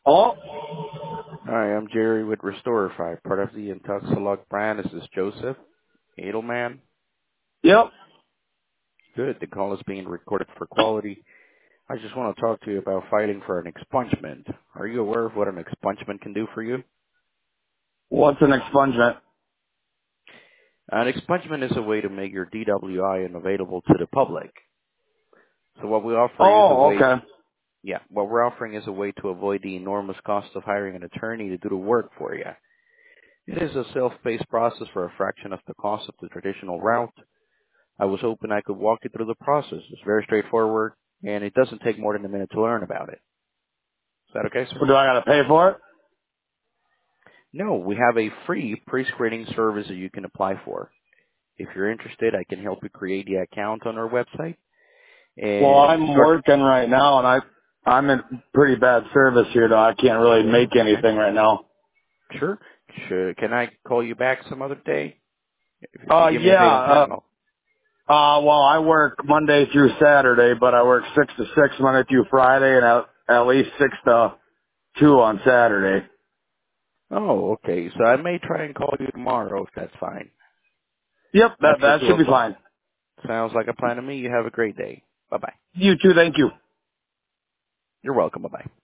Oh, Hi, I'm Jerry with Restorify, part of the Intoxilog brand. This is Joseph Edelman. yep. Good. The call is being recorded for quality. I just want to talk to you about filing for an expungement. Are you aware of what an expungement can do for you? What's an expungement? An expungement is a way to make your DWI unavailable to the public. So what we offer you is a Oh, way, okay. what we're offering is a way to avoid the enormous cost of hiring an attorney to do the work for you. It is a self-paced process for a fraction of the cost of the traditional route. I was hoping I could walk you through the process. It's very straightforward, and it doesn't take more than a minute to learn about it. Is that okay, sir? So do I gotta pay for it? No, we have a free pre-screening service that you can apply for. If you're interested, I can help you create the account on our website Well, and I'm start. working right now, and I'm in pretty bad service here, though. I can't really make Okay, anything right now. sure. Sure. Can I call you back some other day? If you give me a Yeah. date and time, I'll. Well, I work Monday through Saturday, but I work 6 to 6 Monday through Friday, and at least 6 to 2 on Saturday. Oh, okay. So I may try and call you tomorrow if that's fine. Yep, After that 2 should be o'clock. fine. Sounds like a plan to me. You have a great day. Bye-bye. You too. Thank you. You're welcome. Bye-bye.